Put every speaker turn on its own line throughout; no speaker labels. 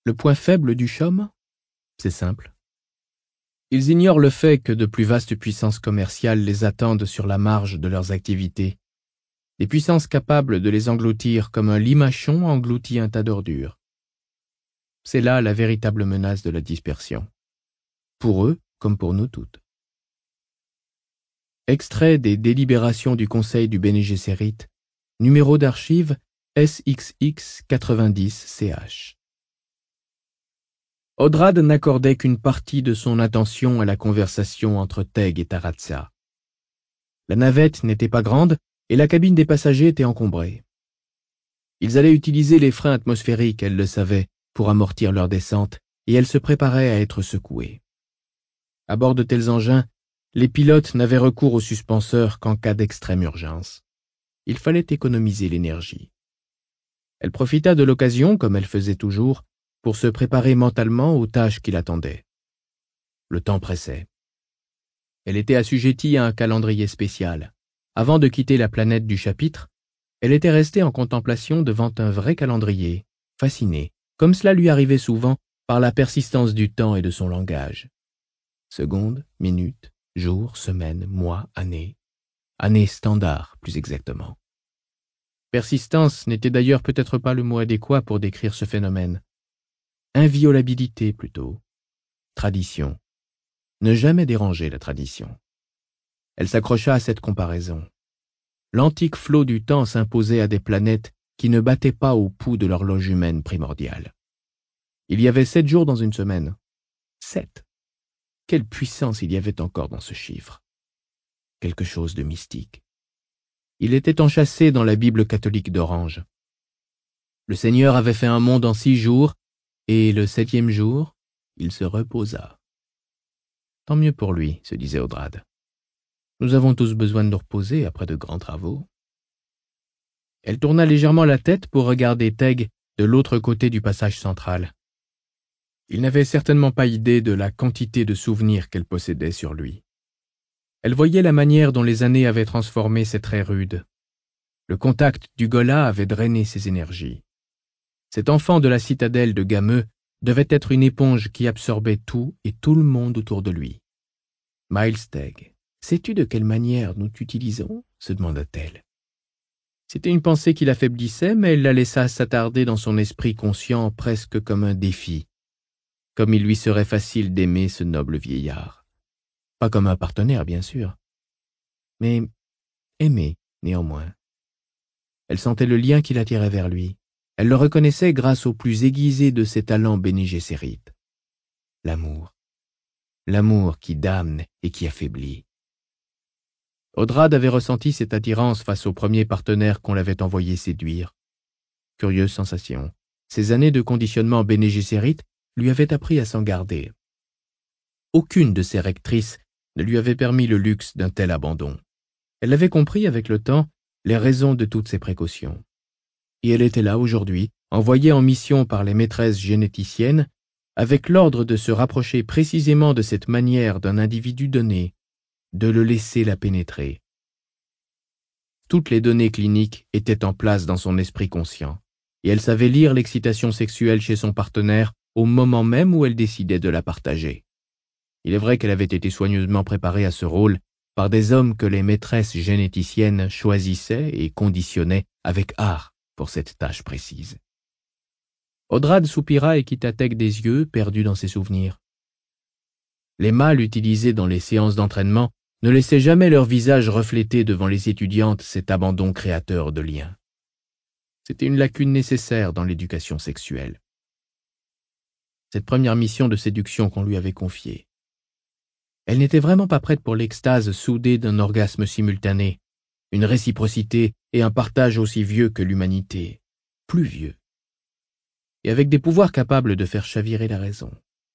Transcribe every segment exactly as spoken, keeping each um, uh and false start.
Le point faible du CHOM? C'est simple. Ils ignorent le fait que de plus vastes puissances commerciales les attendent sur la marge de leurs activités, des puissances capables de les engloutir comme un limachon engloutit un tas d'ordures. C'est là la véritable menace de la dispersion, pour eux comme pour nous toutes. Extrait des délibérations du Conseil du Bene Gesserit, numéro d'archive S X X quatre-vingt-dix C H. Odrad n'accordait qu'une partie de son attention à la conversation entre Teg et Taratsa. La navette n'était pas grande et la cabine des passagers était encombrée. Ils allaient utiliser les freins atmosphériques, elle le savait, pour amortir leur descente, et elle se préparait à être secouée. À bord de tels engins, les pilotes n'avaient recours aux suspenseurs qu'en cas d'extrême urgence. Il fallait économiser l'énergie. Elle profita de l'occasion, comme elle faisait toujours, pour se préparer mentalement aux tâches qui l'attendaient. Le temps pressait. Elle était assujettie à un calendrier spécial. Avant de quitter la planète du chapitre, elle était restée en contemplation devant un vrai calendrier, fascinée, comme cela lui arrivait souvent, par la persistance du temps et de son langage. Secondes, minutes, jours, semaines, mois, années. Années standards, plus exactement. Persistance n'était d'ailleurs peut-être pas le mot adéquat pour décrire ce phénomène. Inviolabilité plutôt. Tradition. Ne jamais déranger la tradition. Elle s'accrocha à cette comparaison. L'antique flot du temps s'imposait à des planètes qui ne battaient pas au pouls de l'horloge humaine primordiale. Il y avait sept jours dans une semaine. Sept. Quelle puissance il y avait encore dans ce chiffre. Quelque chose de mystique. Il était enchâssé dans la Bible catholique d'Orange. Le Seigneur avait fait un monde en six jours, et le septième jour, il se reposa. Tant mieux pour lui, se disait Odrad. Nous avons tous besoin de nous reposer après de grands travaux. Elle tourna légèrement la tête pour regarder Teg de l'autre côté du passage central. Il n'avait certainement pas idée de la quantité de souvenirs qu'elle possédait sur lui. Elle voyait la manière dont les années avaient transformé ses traits rudes. Le contact du Gola avait drainé ses énergies. Cet enfant de la citadelle de Gameux devait être une éponge qui absorbait tout et tout le monde autour de lui. « Miles Teg, sais-tu de quelle manière nous t'utilisons ?» se demanda-t-elle. C'était une pensée qui l'affaiblissait, mais elle la laissa s'attarder dans son esprit conscient presque comme un défi, comme il lui serait facile d'aimer ce noble vieillard. Pas comme un partenaire, bien sûr, mais aimer, néanmoins. Elle sentait le lien qui l'attirait vers lui. Elle le reconnaissait grâce au plus aiguisé de ses talents Bene Gesserit. L'amour. L'amour qui damne et qui affaiblit. Odrad avait ressenti cette attirance face au premier partenaire qu'on l'avait envoyé séduire. Curieuse sensation. Ces années de conditionnement Bene Gesserit lui avaient appris à s'en garder. Aucune de ses rectrices ne lui avait permis le luxe d'un tel abandon. Elle avait compris avec le temps les raisons de toutes ces précautions. Et elle était là aujourd'hui, envoyée en mission par les maîtresses généticiennes, avec l'ordre de se rapprocher précisément de cette manière d'un individu donné, de le laisser la pénétrer. Toutes les données cliniques étaient en place dans son esprit conscient, et elle savait lire l'excitation sexuelle chez son partenaire au moment même où elle décidait de la partager. Il est vrai qu'elle avait été soigneusement préparée à ce rôle par des hommes que les maîtresses généticiennes choisissaient et conditionnaient avec art pour cette tâche précise. Odrad soupira et quitta Teg des yeux, perdu dans ses souvenirs. Les mâles utilisés dans les séances d'entraînement ne laissaient jamais leur visage refléter devant les étudiantes cet abandon créateur de liens. C'était une lacune nécessaire dans l'éducation sexuelle. Cette première mission de séduction qu'on lui avait confiée. Elle n'était vraiment pas prête pour l'extase soudée d'un orgasme simultané, une réciprocité et un partage aussi vieux que l'humanité, plus vieux, et avec des pouvoirs capables de faire chavirer la raison.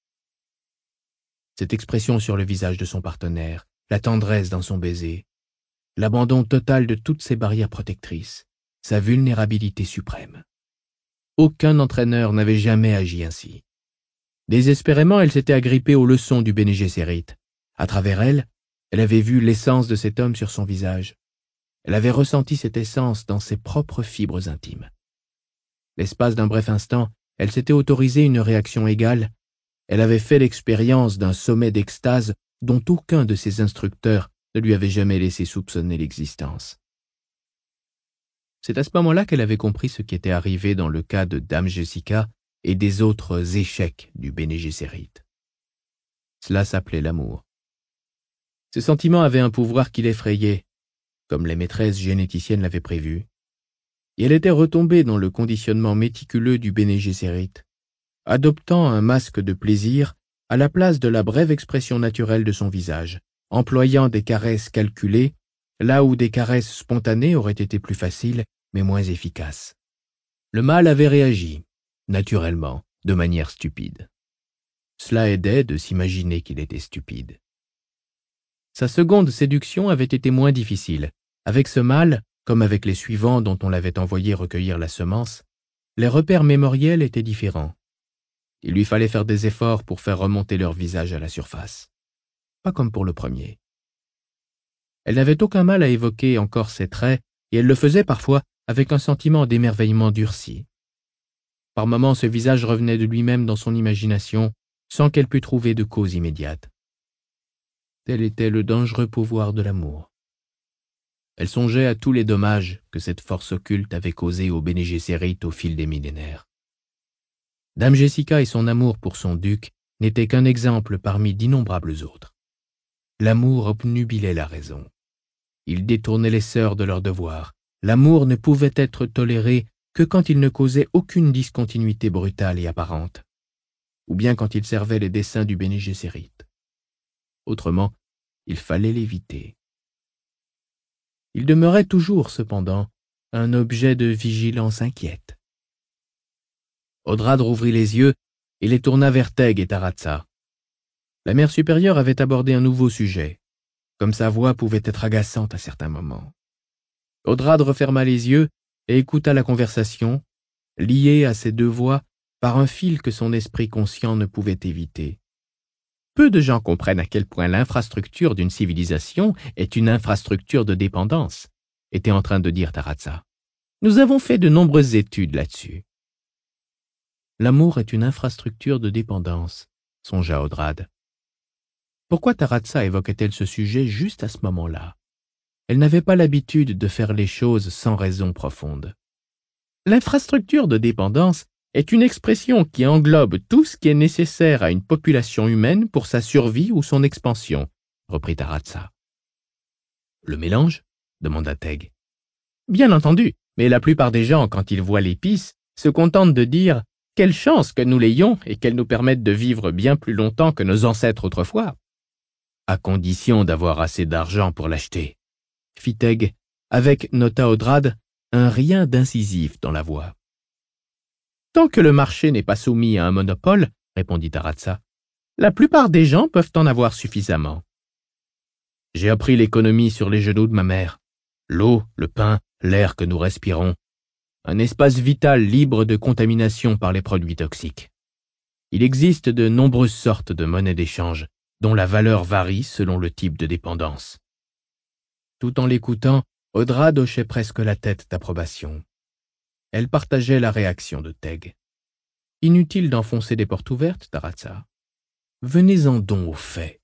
Cette expression sur le visage de son partenaire, la tendresse dans son baiser, l'abandon total de toutes ses barrières protectrices, sa vulnérabilité suprême. Aucun entraîneur n'avait jamais agi ainsi. Désespérément, elle s'était agrippée aux leçons du Bene Gesserit. À travers elle, elle avait vu l'essence de cet homme sur son visage. Elle avait ressenti cette essence dans ses propres fibres intimes. L'espace d'un bref instant, elle s'était autorisé une réaction égale. Elle avait fait l'expérience d'un sommet d'extase dont aucun de ses instructeurs ne lui avait jamais laissé soupçonner l'existence. C'est à ce moment-là qu'elle avait compris ce qui était arrivé dans le cas de Dame Jessica et des autres échecs du Bene Gesserit. Cela s'appelait l'amour. Ce sentiment avait un pouvoir qui l'effrayait, comme les maîtresses généticiennes l'avaient prévu, et elle était retombée dans le conditionnement méticuleux du Bene Gesserit, adoptant un masque de plaisir à la place de la brève expression naturelle de son visage, employant des caresses calculées, là où des caresses spontanées auraient été plus faciles, mais moins efficaces. Le mâle avait réagi, naturellement, de manière stupide. Cela aidait de s'imaginer qu'il était stupide. Sa seconde séduction avait été moins difficile. Avec ce mâle, comme avec les suivants dont on l'avait envoyé recueillir la semence, les repères mémoriels étaient différents. Il lui fallait faire des efforts pour faire remonter leur visage à la surface. Pas comme pour le premier. Elle n'avait aucun mal à évoquer encore ses traits, et elle le faisait parfois avec un sentiment d'émerveillement durci. Par moments, ce visage revenait de lui-même dans son imagination, sans qu'elle pût trouver de cause immédiate. Tel était le dangereux pouvoir de l'amour. Elle songeait à tous les dommages que cette force occulte avait causés au Bene Gesserit au fil des millénaires. Dame Jessica et son amour pour son duc n'étaient qu'un exemple parmi d'innombrables autres. L'amour obnubilait la raison. Il détournait les sœurs de leur devoir. L'amour ne pouvait être toléré que quand il ne causait aucune discontinuité brutale et apparente, ou bien quand il servait les desseins du Bene Gesserit. Autrement, il fallait l'éviter. Il demeurait toujours, cependant, un objet de vigilance inquiète. Odrad rouvrit les yeux et les tourna vers Teg et Taratsa. La mère supérieure avait abordé un nouveau sujet, comme sa voix pouvait être agaçante à certains moments. Odrad referma les yeux et écouta la conversation, liée à ces deux voix par un fil que son esprit conscient ne pouvait éviter. Peu de gens comprennent à quel point l'infrastructure d'une civilisation est une infrastructure de dépendance, était en train de dire Taratsa. Nous avons fait de nombreuses études là-dessus. L'amour est une infrastructure de dépendance, songea Odrad. Pourquoi Taratsa évoquait-elle ce sujet juste à ce moment-là? Elle n'avait pas l'habitude de faire les choses sans raison profonde. L'infrastructure de dépendance est une expression qui englobe tout ce qui est nécessaire à une population humaine pour sa survie ou son expansion, reprit Taratsa. Le mélange? Demanda Teg. Bien entendu, mais la plupart des gens, quand ils voient l'épice, se contentent de dire « Quelle chance que nous l'ayons et qu'elle nous permette de vivre bien plus longtemps que nos ancêtres autrefois. » À condition d'avoir assez d'argent pour l'acheter, fit Teg, avec, nota Odrad, un rien d'incisif dans la voix. Tant que le marché n'est pas soumis à un monopole, répondit Taratsa, la plupart des gens peuvent en avoir suffisamment. J'ai appris l'économie sur les genoux de ma mère. L'eau, le pain, l'air que nous respirons. Un espace vital libre de contamination par les produits toxiques. Il existe de nombreuses sortes de monnaies d'échange, dont la valeur varie selon le type de dépendance. Tout en l'écoutant, Odrad hochait presque la tête d'approbation. Elle partageait la réaction de Teg. Inutile d'enfoncer des portes ouvertes, Taratsa. Venez-en donc aux faits.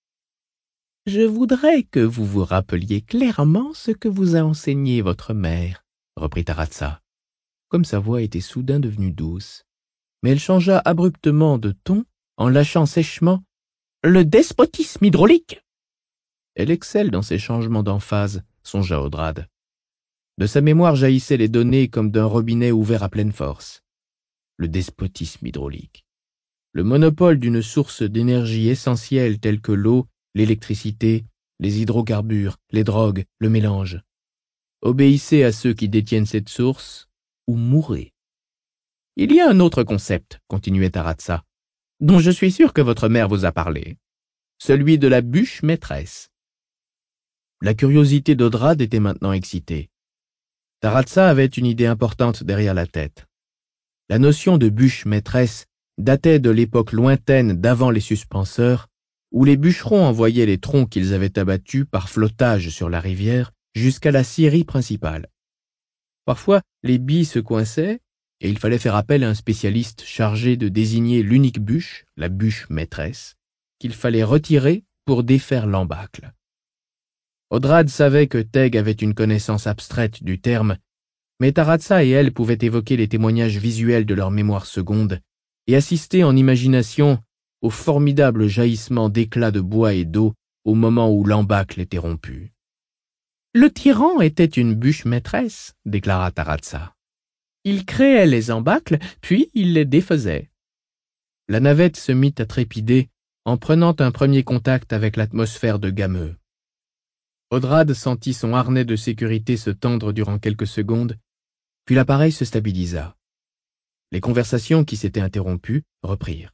Je voudrais que vous vous rappeliez clairement ce que vous a enseigné votre mère, reprit Taratsa, comme sa voix était soudain devenue douce. Mais elle changea abruptement de ton en lâchant sèchement « Le despotisme hydraulique !» Elle excelle dans ces changements d'emphase, songea Odrad. De sa mémoire jaillissaient les données comme d'un robinet ouvert à pleine force. Le despotisme hydraulique. Le monopole d'une source d'énergie essentielle telle que l'eau, l'électricité, les hydrocarbures, les drogues, le mélange. Obéissez à ceux qui détiennent cette source ou mourrez. Il y a un autre concept, continuait Taratsa, dont je suis sûr que votre mère vous a parlé. Celui de la bûche maîtresse. La curiosité d'Odrad était maintenant excitée. Taratsa avait une idée importante derrière la tête. La notion de bûche maîtresse datait de l'époque lointaine d'avant les suspenseurs, où les bûcherons envoyaient les troncs qu'ils avaient abattus par flottage sur la rivière jusqu'à la scierie principale. Parfois, les billes se coinçaient, et il fallait faire appel à un spécialiste chargé de désigner l'unique bûche, la bûche maîtresse, qu'il fallait retirer pour défaire l'embâcle. Odrad savait que Teg avait une connaissance abstraite du terme, mais Taratsa et elle pouvaient évoquer les témoignages visuels de leur mémoire seconde et assister en imagination au formidable jaillissement d'éclats de bois et d'eau au moment où l'embâcle était rompu. « Le tyran était une bûche maîtresse, » déclara Taratsa. « Il créait les embâcles, puis il les défaisait. » La navette se mit à trépider en prenant un premier contact avec l'atmosphère de Gameux. Odrad sentit son harnais de sécurité se tendre durant quelques secondes, puis l'appareil se stabilisa. Les conversations qui s'étaient interrompues reprirent.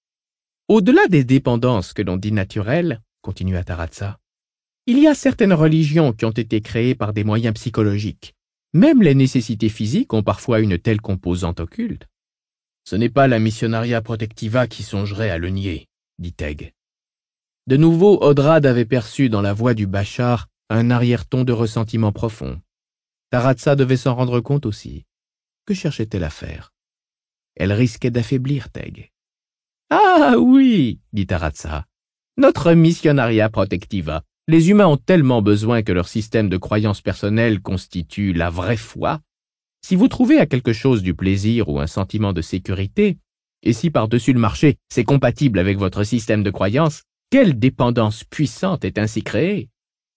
« Au-delà des dépendances que l'on dit naturelles, » continua Taratsa, « il y a certaines religions qui ont été créées par des moyens psychologiques. Même les nécessités physiques ont parfois une telle composante occulte. Ce n'est pas la Missionaria Protectiva qui songerait à le nier, dit Teg. De nouveau, Odrad avait perçu dans la voix du Bachar un arrière-ton de ressentiment profond. Taratsa devait s'en rendre compte aussi. Que cherchait-elle à faire? Elle risquait d'affaiblir Teg. « Ah oui, dit Taratsa, notre Missionaria Protectiva. Les humains ont tellement besoin que leur système de croyances personnelles constitue la vraie foi. Si vous trouvez à quelque chose du plaisir ou un sentiment de sécurité, et si par-dessus le marché c'est compatible avec votre système de croyances, quelle dépendance puissante est ainsi créée ?»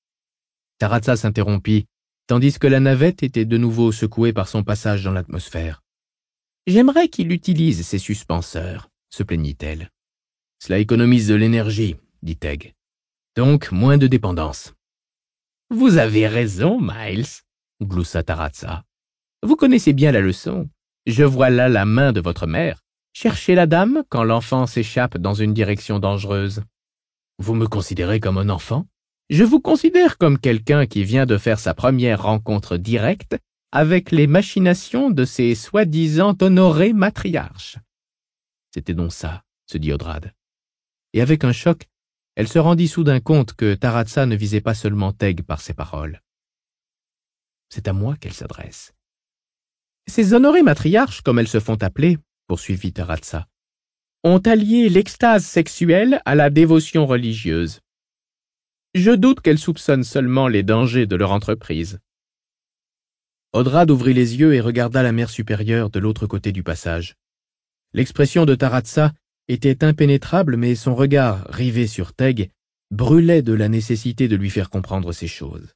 Taratsa s'interrompit, tandis que la navette était de nouveau secouée par son passage dans l'atmosphère. « J'aimerais qu'il utilise ces suspenseurs, » se plaignit-elle. « Cela économise de l'énergie, » dit Teg. « Donc moins de dépendance. »« Vous avez raison, Miles, » gloussa Taratsa. « Vous connaissez bien la leçon. Je vois là la main de votre mère. Cherchez la dame quand l'enfant s'échappe dans une direction dangereuse. » Vous me considérez comme un enfant? Je vous considère comme quelqu'un qui vient de faire sa première rencontre directe avec les machinations de ces soi-disant honorés matriarches. C'était donc ça, se dit Odrad. Et avec un choc, elle se rendit soudain compte que Taratsa ne visait pas seulement Teg par ses paroles. C'est à moi qu'elle s'adresse. Ces honorés matriarches, comme elles se font appeler, poursuivit Taratsa, ont allié l'extase sexuelle à la dévotion religieuse. Je doute qu'elles soupçonnent seulement les dangers de leur entreprise. Odrad ouvrit les yeux et regarda la mer supérieure de l'autre côté du passage. L'expression de Taratsa était impénétrable, mais son regard, rivé sur Teg, brûlait de la nécessité de lui faire comprendre ces choses.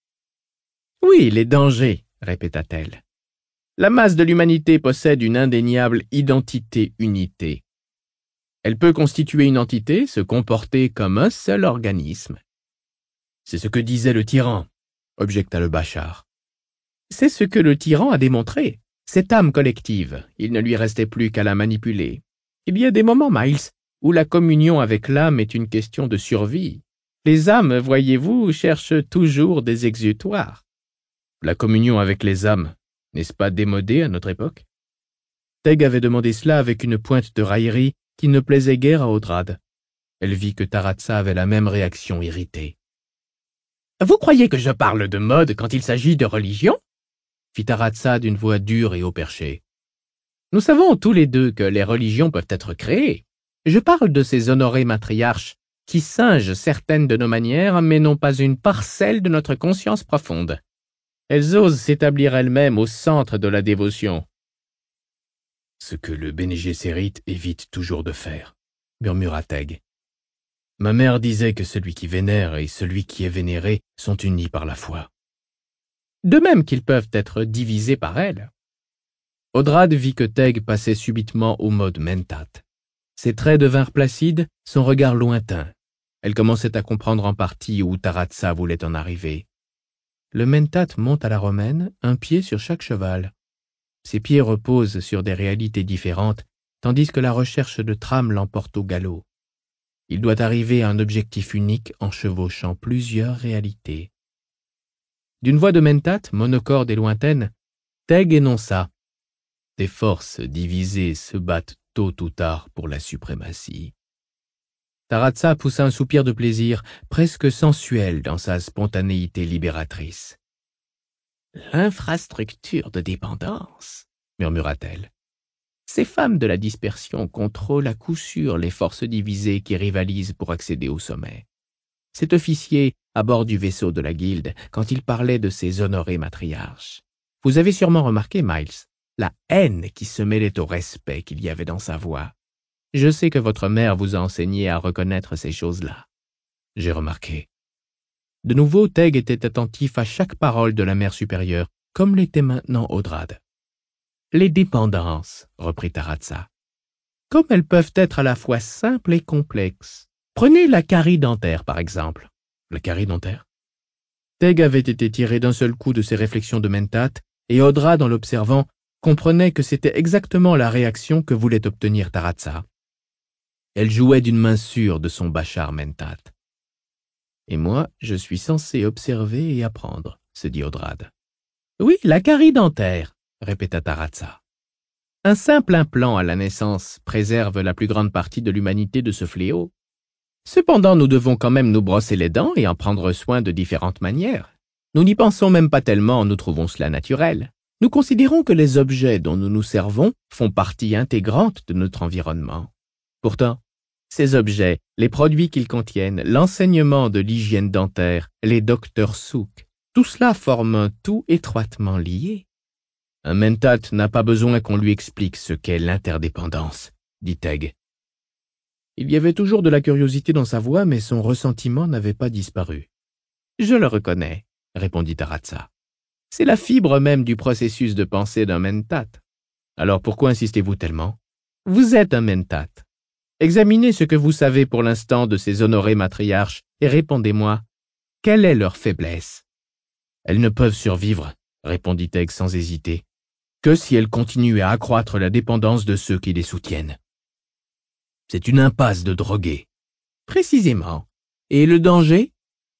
« Oui, les dangers, » répéta-t-elle. « La masse de l'humanité possède une indéniable identité-unité. Elle peut constituer une entité, se comporter comme un seul organisme. » C'est ce que disait le tyran, objecta le Bachar. C'est ce que le tyran a démontré. Cette âme collective, il ne lui restait plus qu'à la manipuler. Il y a des moments, Miles, où la communion avec l'âme est une question de survie. Les âmes, voyez-vous, cherchent toujours des exutoires. La communion avec les âmes, n'est-ce pas démodé à notre époque? Teg avait demandé cela avec une pointe de raillerie qui ne plaisait guère à Odrad. Elle vit que Taratsa avait la même réaction irritée. « Vous croyez que je parle de mode quand il s'agit de religion ?» fit Taratsa d'une voix dure et haut perché. « Nous savons tous les deux que les religions peuvent être créées. Je parle de ces honorés matriarches qui singent certaines de nos manières mais n'ont pas une parcelle de notre conscience profonde. Elles osent s'établir elles-mêmes au centre de la dévotion. » Ce que le Bene Gesserit évite toujours de faire, murmura Teg. Ma mère disait que celui qui vénère et celui qui est vénéré sont unis par la foi. De même qu'ils peuvent être divisés par elle. Odrad vit que Teg passait subitement au mode mentat. Ses traits devinrent placides, son regard lointain. Elle commençait à comprendre en partie où Taratsa voulait en arriver. Le mentat monte à la romaine, un pied sur chaque cheval. Ses pieds reposent sur des réalités différentes, tandis que la recherche de trame l'emporte au galop. Il doit arriver à un objectif unique en chevauchant plusieurs réalités. D'une voix de mentat, monocorde et lointaine, Teg énonça. Des forces divisées se battent tôt ou tard pour la suprématie. Taratsa poussa un soupir de plaisir, presque sensuel dans sa spontanéité libératrice. L'infrastructure de dépendance, murmura-t-elle. Ces femmes de la dispersion contrôlent à coup sûr les forces divisées qui rivalisent pour accéder au sommet. Cet officier, à bord du vaisseau de la Guilde, quand il parlait de ces honorés matriarches. Vous avez sûrement remarqué, Miles, la haine qui se mêlait au respect qu'il y avait dans sa voix. Je sais que votre mère vous a enseigné à reconnaître ces choses-là. J'ai remarqué. De nouveau, Teg était attentif à chaque parole de la mère supérieure, comme l'était maintenant Audrade. Les dépendances, reprit Taratsa. Comme elles peuvent être à la fois simples et complexes. Prenez la carie dentaire, par exemple. La carie dentaire? Teg avait été tiré d'un seul coup de ses réflexions de Mentat, et Audrade, en l'observant, comprenait que c'était exactement la réaction que voulait obtenir Taratsa. Elle jouait d'une main sûre de son bachar Mentat. Et moi, je suis censé observer et apprendre, se dit Audrade. Oui, la carie dentaire, répéta Taratsa. Un simple implant à la naissance préserve la plus grande partie de l'humanité de ce fléau. Cependant, nous devons quand même nous brosser les dents et en prendre soin de différentes manières. Nous n'y pensons même pas tellement, nous trouvons cela naturel. Nous considérons que les objets dont nous nous servons font partie intégrante de notre environnement. Pourtant, ces objets, les produits qu'ils contiennent, l'enseignement de l'hygiène dentaire, les docteurs souk, tout cela forme un tout étroitement lié. Un Mentat n'a pas besoin qu'on lui explique ce qu'est l'interdépendance, dit Teg. Il y avait toujours de la curiosité dans sa voix, mais son ressentiment n'avait pas disparu. Je le reconnais, répondit Taratsa. C'est la fibre même du processus de pensée d'un Mentat. Alors pourquoi insistez-vous tellement? Vous êtes un Mentat. Examinez ce que vous savez pour l'instant de ces honorés matriarches et répondez-moi, quelle est leur faiblesse? Elles ne peuvent survivre, répondit Teg sans hésiter, que si elles continuent à accroître la dépendance de ceux qui les soutiennent. C'est une impasse de drogués. Précisément. Et le danger?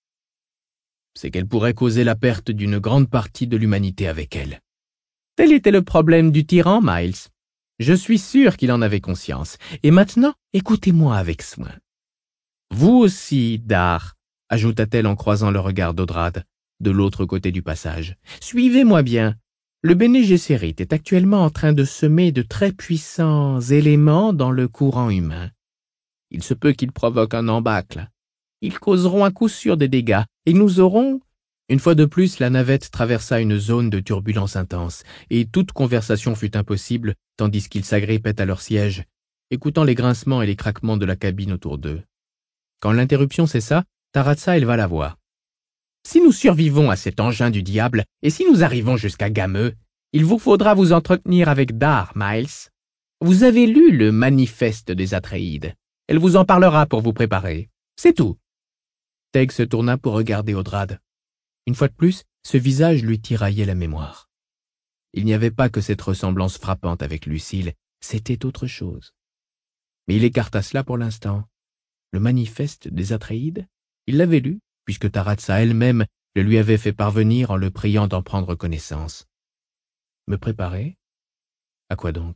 C'est qu'elle pourrait causer la perte d'une grande partie de l'humanité avec elle. Tel était le problème du tyran, Miles. Je suis sûr qu'il en avait conscience. Et maintenant, écoutez-moi avec soin. Vous aussi, Dar, ajouta-t-elle en croisant le regard d'Audrade, de l'autre côté du passage. Suivez-moi bien. Le Bene Gesserit est actuellement en train de semer de très puissants éléments dans le courant humain. Il se peut qu'ils provoquent un embâcle. Ils causeront à coup sûr des dégâts, et nous aurons... Une fois de plus, la navette traversa une zone de turbulence intense, et toute conversation fut impossible, tandis qu'ils s'agrippaient à leur siège, écoutant les grincements et les craquements de la cabine autour d'eux. Quand l'interruption cessa, Taratsa éleva la voix. « Si nous survivons à cet engin du diable, et si nous arrivons jusqu'à Gameux, il vous faudra vous entretenir avec Dar, Miles. Vous avez lu le manifeste des Atréides. Elle vous en parlera pour vous préparer. C'est tout. » Teg se tourna pour regarder Audrade. Une fois de plus, ce visage lui tiraillait la mémoire. Il n'y avait pas que cette ressemblance frappante avec Lucille, c'était autre chose. Mais il écarta cela pour l'instant. Le manifeste des Atréides, il l'avait lu, puisque Taratsa elle-même le lui avait fait parvenir en le priant d'en prendre connaissance. Me préparer? À quoi donc?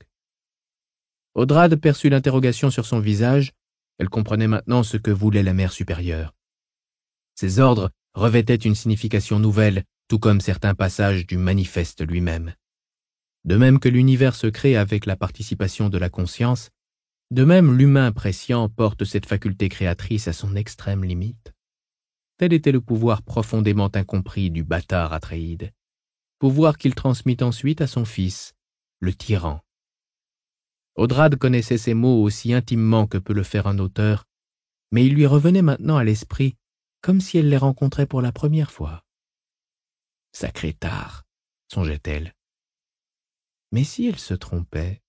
Audrade perçut l'interrogation sur son visage. Elle comprenait maintenant ce que voulait la mère supérieure. Ces ordres revêtaient une signification nouvelle, tout comme certains passages du manifeste lui-même. De même que l'univers se crée avec la participation de la conscience, de même l'humain prescient porte cette faculté créatrice à son extrême limite. Tel était le pouvoir profondément incompris du bâtard Atréide, pouvoir qu'il transmit ensuite à son fils, le tyran. Audrade connaissait ces mots aussi intimement que peut le faire un auteur, mais il lui revenait maintenant à l'esprit comme si elle les rencontrait pour la première fois. Sacré tard, songeait-elle. Mais si elle se trompait?